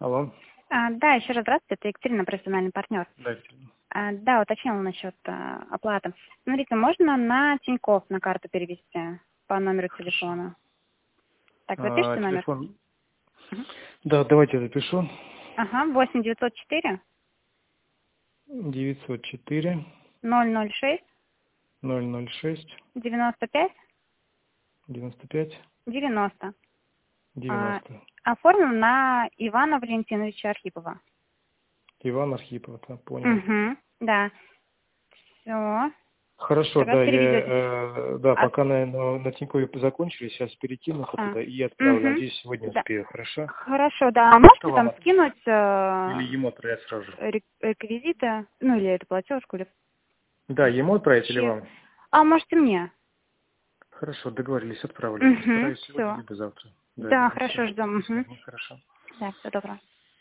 Алло. Да, еще раз здравствуйте, это Екатерина, профессиональный партнер. Да, Екатерина. Да, уточнила насчет оплаты. Смотрите, можно на Тинькофф на карту перевести по номеру телефона? Так, запишите номер. Телефон. Угу. Да, давайте я запишу. Ага, 8904 904 006 006 95 95 90. 90. Оформлен на Ивана Валентиновича Архипова. Иван Архипов, да, понял. Угу, да. Все. Хорошо, Тогда да, переведете. пока на Тинькове закончили, сейчас перекину туда и отправлю. Угу. Надеюсь, сегодня Да. успею, хорошо? Хорошо, да. А можете Что там вам? скинуть Или ему отправить сразу же? реквизиты, ну или эту платежку, или Да, ему отправить или чек. вам? Можете мне. Хорошо, договорились, отправлю. Постараюсь сегодня, Все. либо завтра. Да, Да, обязательно. Все, хорошо, ждем. до свидания, хорошо. Да, всего доброго.